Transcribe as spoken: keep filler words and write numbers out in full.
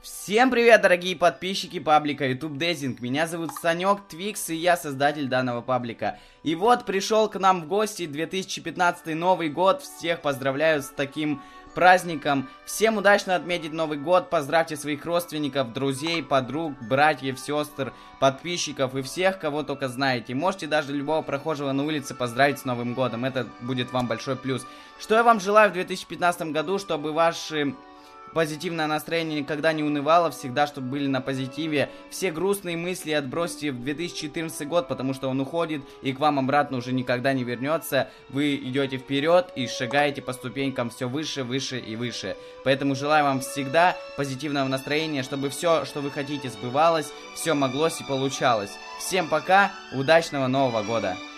Всем привет, дорогие подписчики паблика YouTube Dazing. Меня зовут Санек Твикс, и я создатель данного паблика. И вот пришел к нам в гости две тысячи пятнадцатый Новый год. Всех поздравляю с таким праздником. Всем удачно отметить Новый год. Поздравьте своих родственников, друзей, подруг, братьев, сестр, подписчиков и всех, кого только знаете. Можете даже любого прохожего на улице поздравить с Новым годом. Это будет вам большой плюс. Что я вам желаю в две тысячи пятнадцатом году, чтобы ваши... позитивное настроение никогда не унывало, всегда, чтобы были на позитиве. Все грустные мысли отбросьте в две тысячи четырнадцатый год, потому что он уходит и к вам обратно уже никогда не вернется. Вы идете вперед и шагаете по ступенькам все выше, выше и выше. Поэтому желаю вам всегда позитивного настроения, чтобы все, что вы хотите, сбывалось, все моглось и получалось. Всем пока, удачного Нового года!